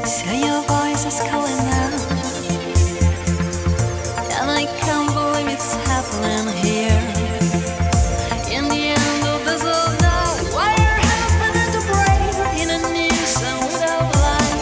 So your voice is calling out, and I can't believe it's happening here. In the end of this old night, why your hands begin to break in a new song without life.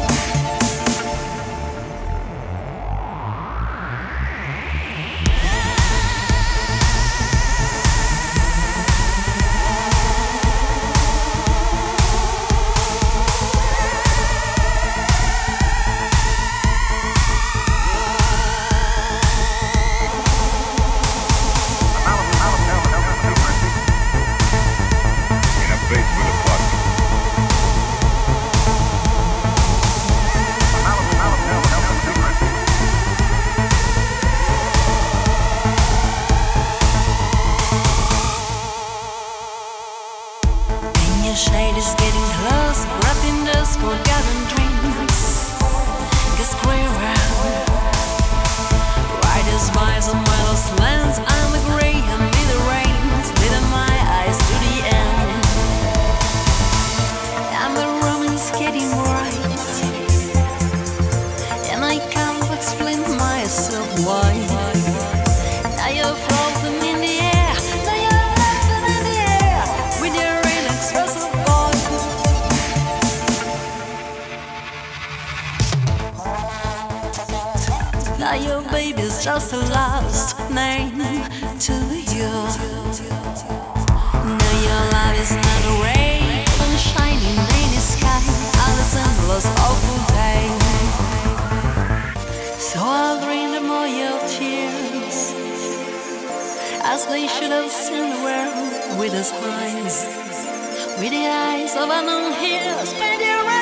Your shade is getting close, wrapping those forgotten dreams. Guess we're out. Riders by some mindless lands. I'm a gray and be the rains, leading my eyes to the end. And the room is getting bright, and I can't explain myself why. Now you're frozen in the air, now you're laughing in the air with your inexpressive voice. Now your baby's just a last name to you. Now your love is not a ray from a shining rainy sky on this endless awful day. So I'll drain them all your tears, as they should have seen the world with his eyes, with the eyes of unknown here. Spend your